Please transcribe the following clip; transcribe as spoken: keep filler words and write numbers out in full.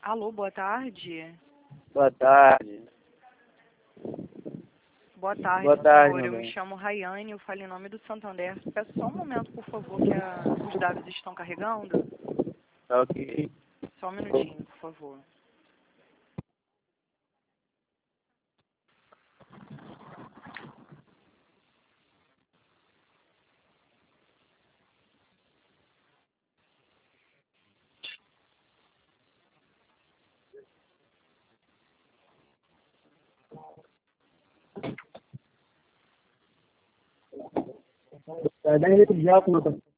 Alô, boa tarde. Boa tarde. Boa tarde, Boa tarde, senhor. meu Eu me bem. chamo Rayane, eu falo em nome do Santander. Peço só um momento, por favor, que a- os dados estão carregando. Tá ok. Só um minutinho, por favor. Tá dez litros de álcool, meu parceiro.